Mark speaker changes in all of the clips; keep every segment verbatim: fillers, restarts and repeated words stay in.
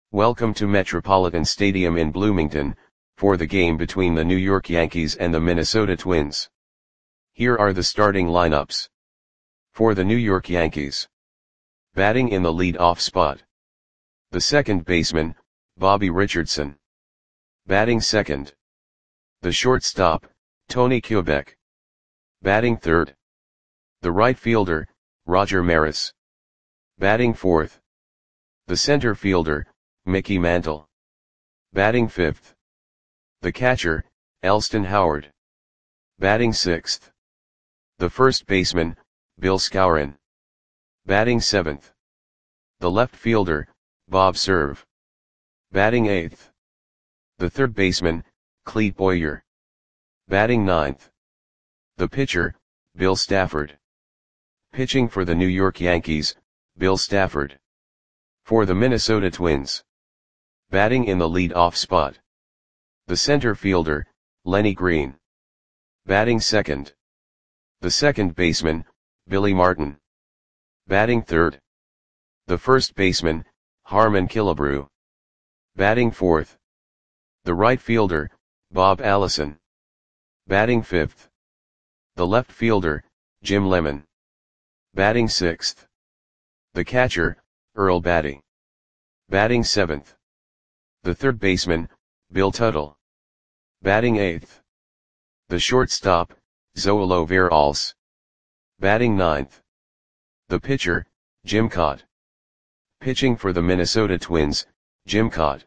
Speaker 1: Welcome to Metropolitan Stadium in Bloomington, for the game between the New York Yankees and the Minnesota Twins. Here are the starting lineups. For the New York Yankees. Batting in the lead-off spot. The second baseman, Bobby Richardson. Batting second. The shortstop, Tony Kubek. Batting third. The right fielder, Roger Maris. Batting fourth. The center fielder, Mickey Mantle. Batting fifth. The catcher, Elston Howard. Batting sixth. The first baseman, Bill Skowron. Batting seventh. The left fielder, Bob Cerv. Batting eighth. The third baseman, Clete Boyer. Batting ninth. The pitcher, Bill Stafford. Pitching for the New York Yankees, Bill Stafford. For the Minnesota Twins. Batting in the lead-off spot. The center fielder, Lenny Green. Batting second. The second baseman, Billy Martin. Batting third. The first baseman, Harmon Killebrew. Batting fourth. The right fielder, Bob Allison. Batting fifth. The left fielder, Jim Lemon. Batting sixth. The catcher, Earl Batty. Batting seventh. The third baseman, Bill Tuttle. Batting eighth. The shortstop, Zoilo Veralles. Batting ninth. The pitcher, Jim Kaat. Pitching for the Minnesota Twins, Jim Kaat.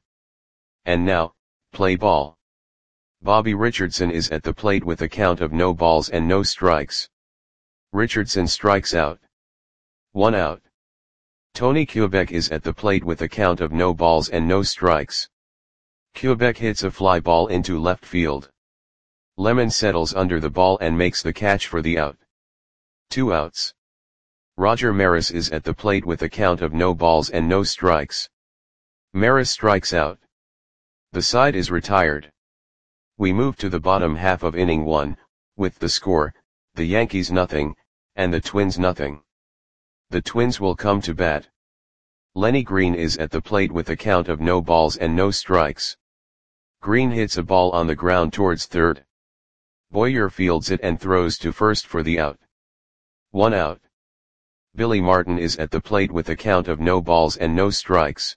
Speaker 1: And now, play ball. Bobby Richardson is at the plate with a count of no balls and no strikes. Richardson strikes out. One out. Tony Kubek is at the plate with a count of no balls and no strikes. Kubek hits a fly ball into left field. Lemon settles under the ball and makes the catch for the out. Two outs. Roger Maris is at the plate with a count of no balls and no strikes. Maris strikes out. The side is retired. We move to the bottom half of inning one, with the score, the Yankees nothing, and the Twins nothing. The Twins will come to bat. Lenny Green is at the plate with a count of no balls and no strikes. Green hits a ball on the ground towards third. Boyer fields it and throws to first for the out. One out. Billy Martin is at the plate with a count of no balls and no strikes.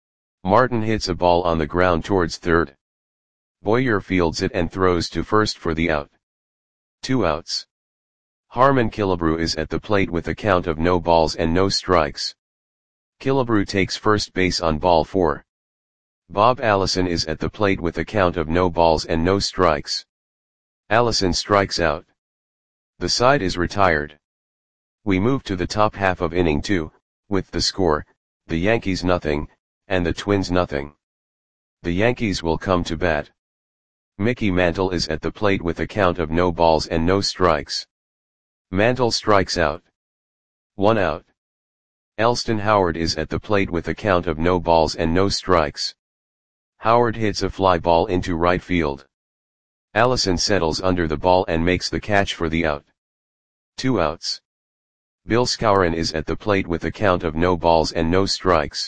Speaker 1: Martin hits a ball on the ground towards third. Boyer fields it and throws to first for the out. Two outs. Harmon Killebrew is at the plate with a count of no balls and no strikes. Killebrew takes first base on ball four. Bob Allison is at the plate with a count of no balls and no strikes. Allison strikes out. The side is retired. We move to the top half of inning two, with the score, the Yankees nothing, and the Twins nothing. The Yankees will come to bat. Mickey Mantle is at the plate with a count of no balls and no strikes. Mantle strikes out. One out. Elston Howard is at the plate with a count of no balls and no strikes. Howard hits a fly ball into right field. Allison settles under the ball and makes the catch for the out. Two outs. Bill Skowron is at the plate with a count of no balls and no strikes.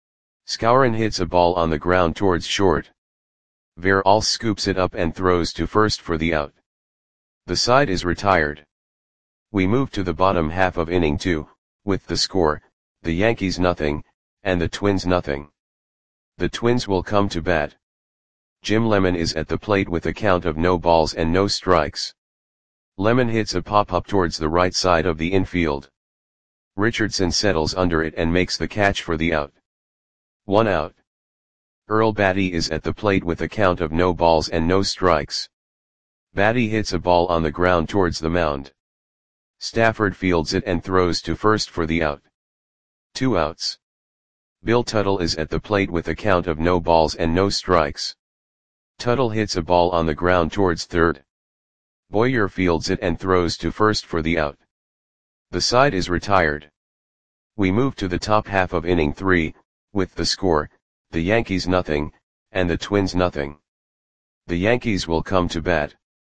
Speaker 1: Skowron hits a ball on the ground towards short. Veralles scoops it up and throws to first for the out. The side is retired. We move to the bottom half of inning two, with the score, the Yankees nothing, and the Twins nothing. The Twins will come to bat. Jim Lemon is at the plate with a count of no balls and no strikes. Lemon hits a pop-up towards the right side of the infield. Richardson settles under it and makes the catch for the out. One out. Earl Batty is at the plate with a count of no balls and no strikes. Batty hits a ball on the ground towards the mound. Stafford fields it and throws to first for the out. Two outs. Bill Tuttle is at the plate with a count of no balls and no strikes. Tuttle hits a ball on the ground towards third. Boyer fields it and throws to first for the out. The side is retired. We move to the top half of inning three, with the score, the Yankees nothing, and the Twins nothing. The Yankees will come to bat.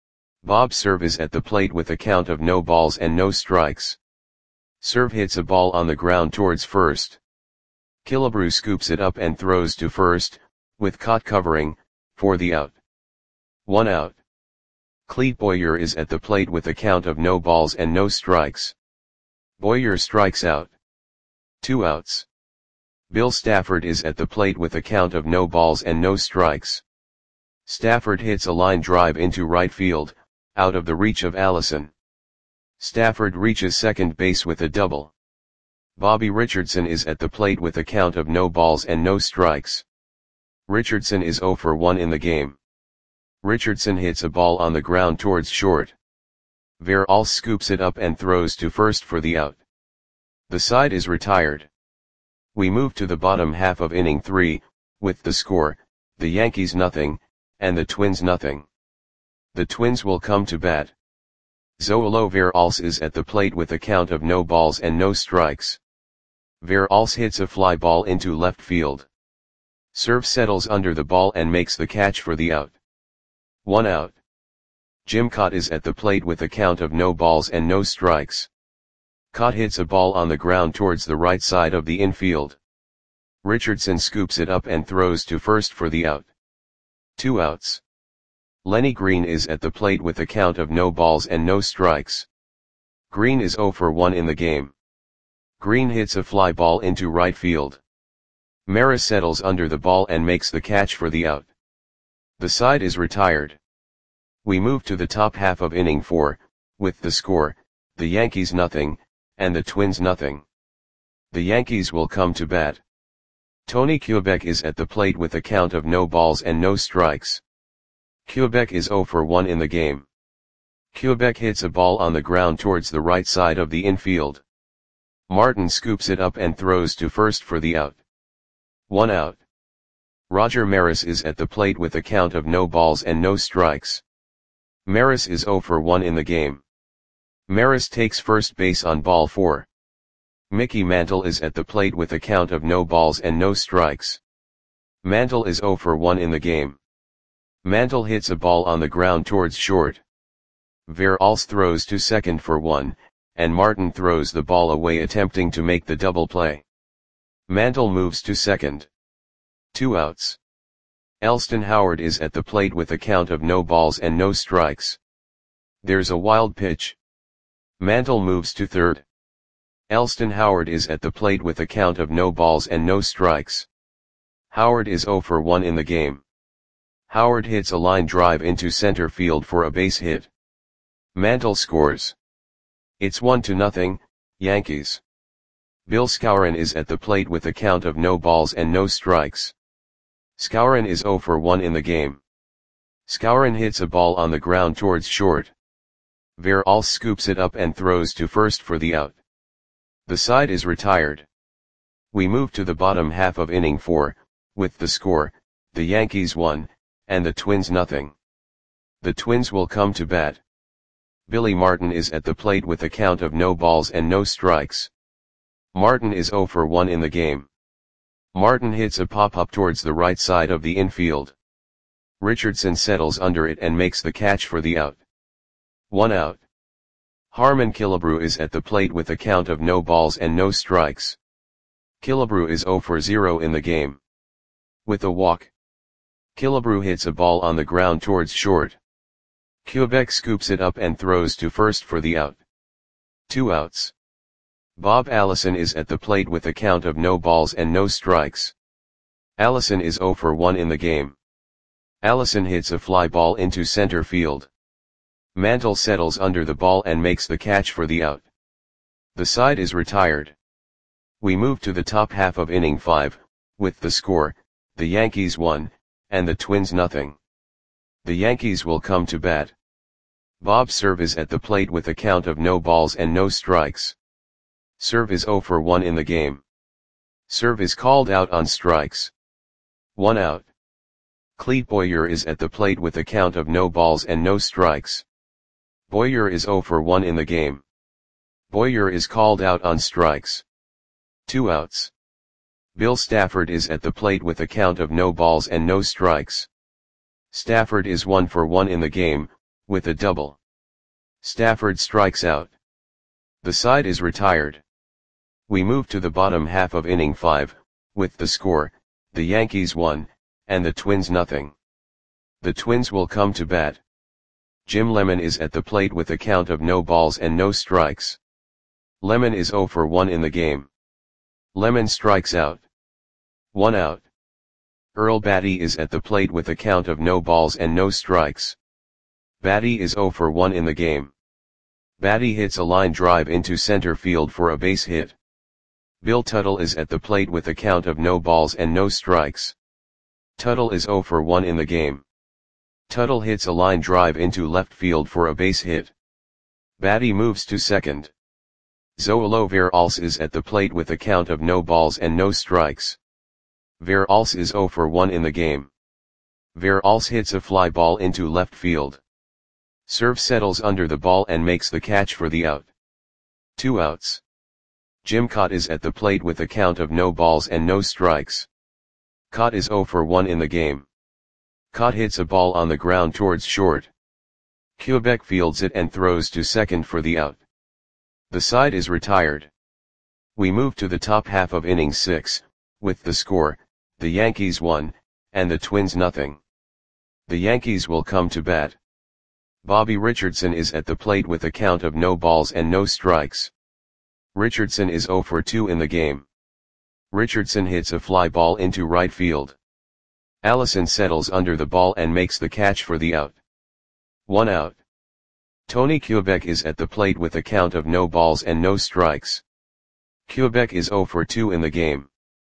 Speaker 1: Bob Cerv is at the plate with a count of no balls and no strikes. Cerv hits a ball on the ground towards first. Killebrew scoops it up and throws to first, with Cott covering, for the out. One out. Clete Boyer is at the plate with a count of no balls and no strikes. Boyer strikes out. Two outs. Bill Stafford is at the plate with a count of no balls and no strikes. Stafford hits a line drive into right field, out of the reach of Allison. Stafford reaches second base with a double. Bobby Richardson is at the plate with a count of no balls and no strikes. Richardson is oh for one in the game. Richardson hits a ball on the ground towards short. Veralls scoops it up and throws to first for the out. The side is retired. We move to the bottom half of inning three, with the score, the Yankees nothing, and the Twins nothing. The Twins will come to bat. Zoilo Veralls is at the plate with a count of no balls and no strikes. Veralls hits a fly ball into left field. Serve settles under the ball and makes the catch for the out. One out. Jim Cott is at the plate with a count of no balls and no strikes. Cott hits a ball on the ground towards the right side of the infield. Richardson scoops it up and throws to first for the out. Two outs. Lenny Green is at the plate with a count of no balls and no strikes. Green is oh for one in the game. Green hits a fly ball into right field. Maris settles under the ball and makes the catch for the out. The side is retired. We move to the top half of inning four, with the score, the Yankees nothing, and the Twins nothing. The Yankees will come to bat. Tony Kubek is at the plate with a count of no balls and no strikes. Kubek is oh for one in the game. Kubek hits a ball on the ground towards the right side of the infield. Martin scoops it up and throws to first for the out. One out. Roger Maris is at the plate with a count of no balls and no strikes. Maris is oh for one in the game. Maris takes first base on ball four. Mickey Mantle is at the plate with a count of no balls and no strikes. Mantle is oh for one in the game. Mantle hits a ball on the ground towards short. Veralls throws to second for one, and Martin throws the ball away attempting to make the double play. Mantle moves to second. Two outs. Elston Howard is at the plate with a count of no balls and no strikes. There's a wild pitch. Mantle moves to third. Elston Howard is at the plate with a count of no balls and no strikes. Howard is oh for one in the game. Howard hits a line drive into center field for a base hit. Mantle scores. It's one to nothing, Yankees. Bill Skowron is at the plate with a count of no balls and no strikes. Skowron is oh for one in the game. Skowron hits a ball on the ground towards short. Veralls scoops it up and throws to first for the out. The side is retired. We move to the bottom half of inning four, with the score, the Yankees one, and the Twins nothing. The Twins will come to bat. Billy Martin is at the plate with a count of no balls and no strikes. Martin is oh for one in the game. Martin hits a pop-up towards the right side of the infield. Richardson settles under it and makes the catch for the out. One out. Harmon Killebrew is at the plate with a count of no balls and no strikes. Killebrew is oh for zero in the game. With a walk. Killebrew hits a ball on the ground towards short. Kubek scoops it up and throws to first for the out. Two outs. Bob Allison is at the plate with a count of no balls and no strikes. Allison is oh for one in the game. Allison hits a fly ball into center field. Mantle settles under the ball and makes the catch for the out. The side is retired. We move to the top half of inning five, with the score, the Yankees one, and the Twins nothing. The Yankees will come to bat. Bob Cerv is at the plate with a count of no balls and no strikes. Cerv is oh for one in the game. Cerv is called out on strikes. One out. Clete Boyer is at the plate with a count of no balls and no strikes. Boyer is oh for one in the game. Boyer is called out on strikes. Two outs. Bill Stafford is at the plate with a count of no balls and no strikes. Stafford is one for one in the game, with a double. Stafford strikes out. The side is retired. We move to the bottom half of inning five, with the score, the Yankees one, and the Twins nothing. The Twins will come to bat. Jim Lemon is at the plate with a count of no balls and no strikes. Lemon is oh for one in the game. Lemon strikes out. One out. Earl Batty is at the plate with a count of no balls and no strikes. Batty is oh for one in the game. Batty hits a line drive into center field for a base hit. Bill Tuttle is at the plate with a count of no balls and no strikes. Tuttle is oh for one in the game. Tuttle hits a line drive into left field for a base hit. Batty moves to second. Zoilo Veralce is at the plate with a count of no balls and no strikes. Veralce is oh for one in the game. Veralce hits a fly ball into left field. Serve settles under the ball and makes the catch for the out. Two outs. Jim Kaat is at the plate with a count of no balls and no strikes. Kaat is oh for one in the game. Kaat hits a ball on the ground towards short. Quebec fields it and throws to second for the out. The side is retired. We move to the top half of inning six, with the score, the Yankees one, and the Twins nothing. The Yankees will come to bat. Bobby Richardson is at the plate with a count of no balls and no strikes. Richardson is oh for two in the game. Richardson hits a fly ball into right field. Allison settles under the ball and makes the catch for the out. One out. Tony Quebec is at the plate with a count of no balls and no strikes. Quebec is oh for two in the game.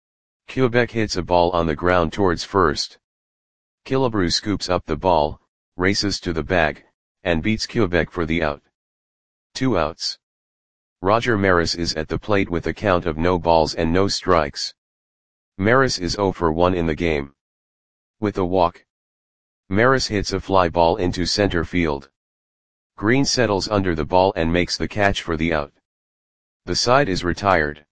Speaker 1: Quebec hits a ball on the ground towards first. Killebrew scoops up the ball, races to the bag, and beats Quebec for the out. Two outs. Roger Maris is at the plate with a count of no balls and no strikes. Maris is oh for one in the game. With a walk, Maris hits a fly ball into center field. Green settles under the ball and makes the catch for the out. The side is retired.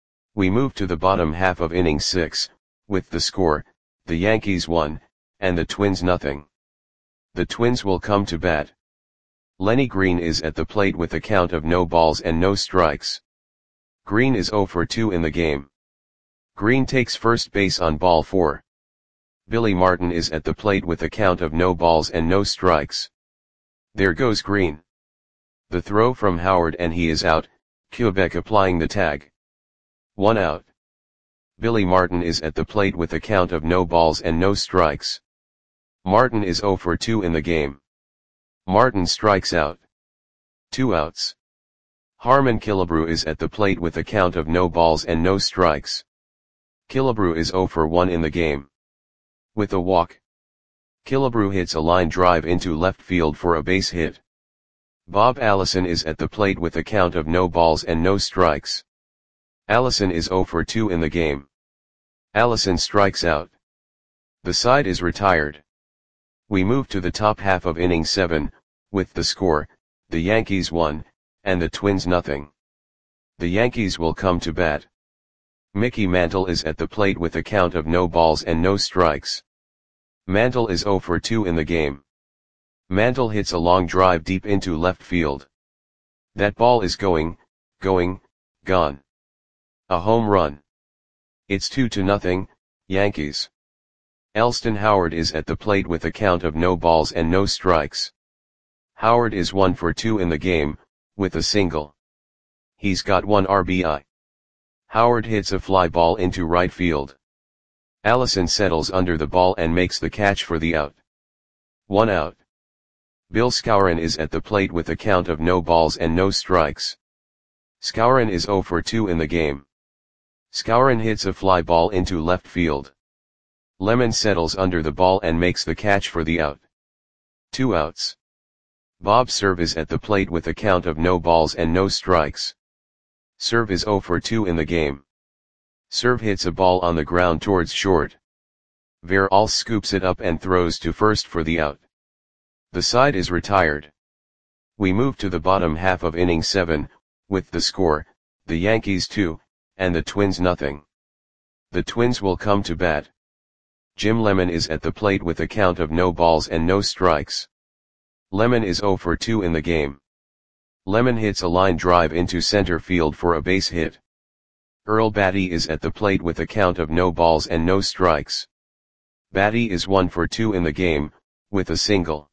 Speaker 1: We move to the bottom half of inning six, with the score, the Yankees one, and the Twins nothing. The Twins will come to bat. Lenny Green is at the plate with a count of no balls and no strikes. Green is oh for two in the game. Green takes first base on ball four. Billy Martin is at the plate with a count of no balls and no strikes. There goes Green. The throw from Howard and he is out, Quebec applying the tag. One out. Billy Martin is at the plate with a count of no balls and no strikes. Martin is oh for two in the game. Martin strikes out. Two outs. Harmon Killebrew is at the plate with a count of no balls and no strikes. Killebrew is oh for one in the game. With a walk, Killebrew hits a line drive into left field for a base hit. Bob Allison is at the plate with a count of no balls and no strikes. Allison is oh for two in the game. Allison strikes out. The side is retired. We move to the top half of inning seven, with the score, the Yankees one, and the Twins nothing. The Yankees will come to bat. Mickey Mantle is at the plate with a count of no balls and no strikes. Mantle is oh for two in the game. Mantle hits a long drive deep into left field. That ball is going, going, gone. A home run. It's two to nothing, Yankees. Elston Howard is at the plate with a count of no balls and no strikes. Howard is one for two in the game, with a single. He's got one R B I. Howard hits a fly ball into right field. Allison settles under the ball and makes the catch for the out. One out. Bill Skowron is at the plate with a count of no balls and no strikes. Skowron is oh for two in the game. Skowron hits a fly ball into left field. Lemon settles under the ball and makes the catch for the out. Two outs. Bob Cerv is at the plate with a count of no balls and no strikes. Cerv is oh for two in the game. Cerv hits a ball on the ground towards short. Veralce scoops it up and throws to first for the out. The side is retired. We move to the bottom half of inning seven, with the score, the Yankees two, and the Twins nothing. The Twins will come to bat. Jim Lemon is at the plate with a count of no balls and no strikes. Lemon is oh for two in the game. Lemon hits a line drive into center field for a base hit. Earl Batty is at the plate with a count of no balls and no strikes. Batty is one for two in the game, with a single.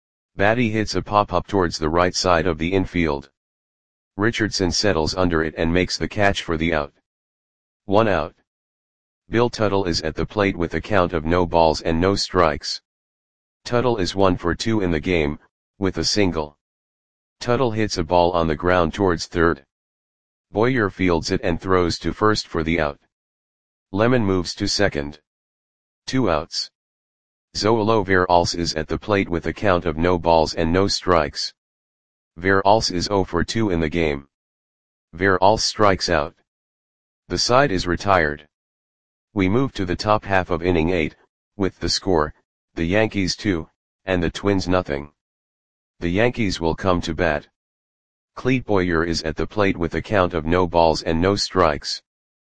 Speaker 1: Batty hits a pop-up towards the right side of the infield. Richardson settles under it and makes the catch for the out. One out. Bill Tuttle is at the plate with a count of no balls and no strikes. Tuttle is one for two in the game, with a single. Tuttle hits a ball on the ground towards third. Boyer fields it and throws to first for the out. Lemon moves to second. Two outs. Zoilo Veralce is at the plate with a count of no balls and no strikes. Veralce is zero for two in the game. Veralce strikes out. The side is retired. We move to the top half of inning eight, with the score, the Yankees two, and the Twins nothing. The Yankees will come to bat. Clete Boyer is at the plate with a count of no balls and no strikes.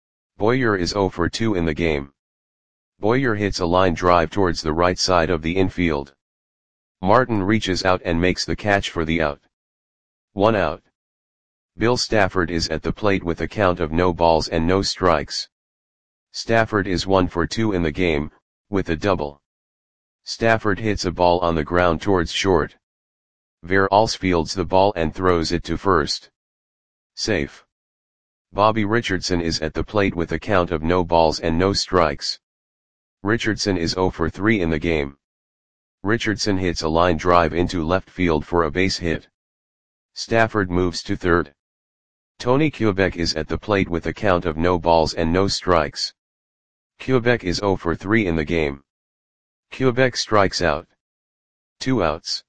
Speaker 1: Boyer is zero for two in the game. Boyer hits a line drive towards the right side of the infield. Martin reaches out and makes the catch for the out. One out. Bill Stafford is at the plate with a count of no balls and no strikes. Stafford is one for two in the game, with a double. Stafford hits a ball on the ground towards short. Veralce fields the ball and throws it to first. Safe. Bobby Richardson is at the plate with a count of no balls and no strikes. Richardson is zero for three in the game. Richardson hits a line drive into left field for a base hit. Stafford moves to third. Tony Kubek is at the plate with a count of no balls and no strikes. Kubek is zero for three in the game. Kubek strikes out. Two outs.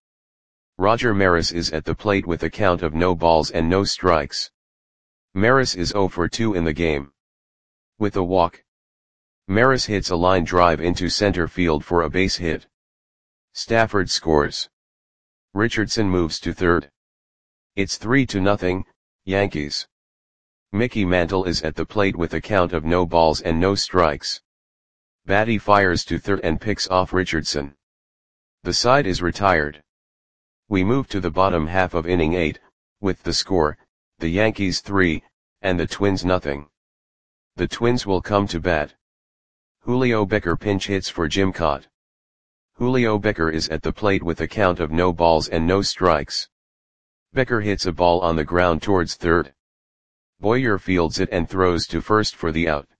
Speaker 1: Roger Maris is at the plate with a count of no balls and no strikes. Maris is zero for two in the game. With a walk. Maris hits a line drive into center field for a base hit. Stafford scores. Richardson moves to third. It's three to nothing, Yankees. Mickey Mantle is at the plate with a count of no balls and no strikes. Batty fires to third and picks off Richardson. The side is retired. We move to the bottom half of inning eight, with the score, the Yankees three, and the Twins nothing. The Twins will come to bat. Julio Becker pinch hits for Jim Kaat. Julio Becker is at the plate with a count of no balls and no strikes. Becker hits a ball on the ground towards third. Boyer fields it and throws to first for the out.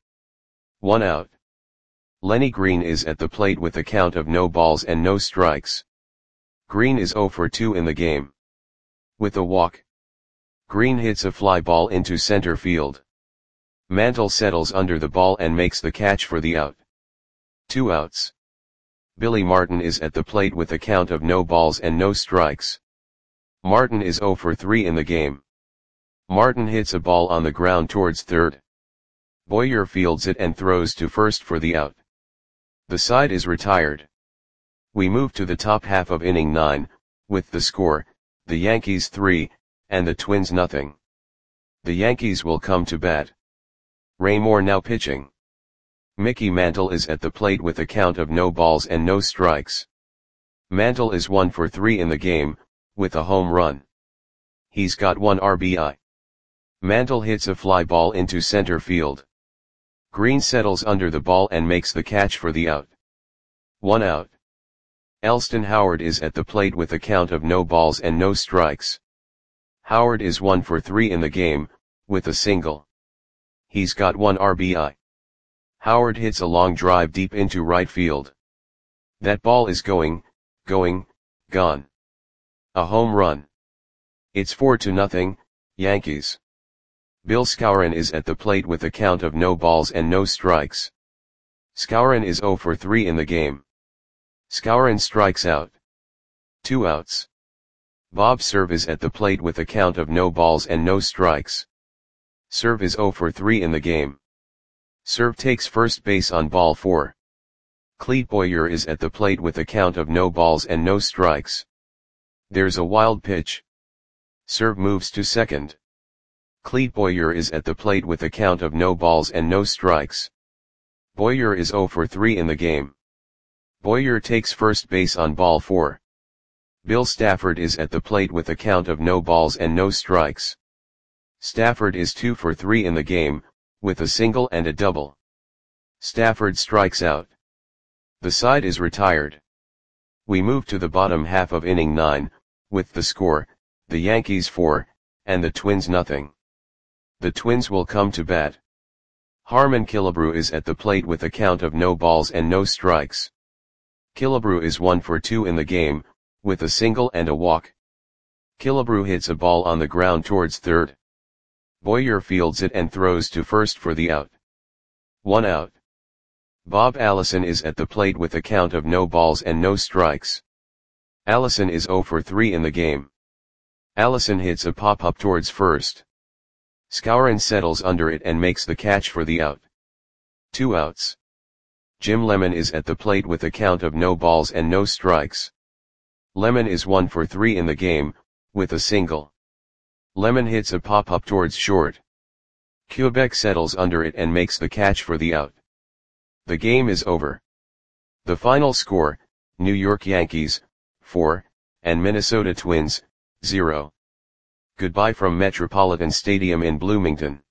Speaker 1: One out. Lenny Green is at the plate with a count of no balls and no strikes. Green is zero for two in the game. With a walk. Green hits a fly ball into center field. Mantle settles under the ball and makes the catch for the out. Two outs. Billy Martin is at the plate with a count of no balls and no strikes. Martin is zero for three in the game. Martin hits a ball on the ground towards third. Boyer fields it and throws to first for the out. The side is retired. We move to the top half of inning nine, with the score, the Yankees three, and the Twins nothing. The Yankees will come to bat. Ray Moore now pitching. Mickey Mantle is at the plate with a count of no balls and no strikes. Mantle is one for three in the game, with a home run. He's got one R B I. Mantle hits a fly ball into center field. Green settles under the ball and makes the catch for the out. One out. Elston Howard is at the plate with a count of no balls and no strikes. Howard is one for three in the game, with a single. He's got one R B I. Howard hits a long drive deep into right field. That ball is going, going, gone. A home run. It's four to nothing, Yankees. Bill Skowron is at the plate with a count of no balls and no strikes. Skowron is zero for three in the game. Skowron strikes out. Two outs. Bob Cerv is at the plate with a count of no balls and no strikes. Cerv is zero for three in the game. Cerv takes first base on ball four. Clete Boyer is at the plate with a count of no balls and no strikes. There's a wild pitch. Cerv moves to second. Clete Boyer is at the plate with a count of no balls and no strikes. Boyer is zero for three in the game. Boyer takes first base on ball four. Bill Stafford is at the plate with a count of no balls and no strikes. Stafford is two for three in the game, with a single and a double. Stafford strikes out. The side is retired. We move to the bottom half of inning nine, with the score, the Yankees four, and the Twins nothing. The Twins will come to bat. Harmon Killebrew is at the plate with a count of no balls and no strikes. Killebrew is one for two in the game, with a single and a walk. Killebrew hits a ball on the ground towards third. Boyer fields it and throws to first for the out. One out. Bob Allison is at the plate with a count of no balls and no strikes. Allison is oh for three in the game. Allison hits a pop-up towards first. Skowron settles under it and makes the catch for the out. Two outs. Jim Lemon is at the plate with a count of no balls and no strikes. Lemon is one for three in the game, with a single. Lemon hits a pop-up towards short. Kubek settles under it and makes the catch for the out. The game is over. The final score, New York Yankees, four, and Minnesota Twins, zero. Goodbye from Metropolitan Stadium in Bloomington.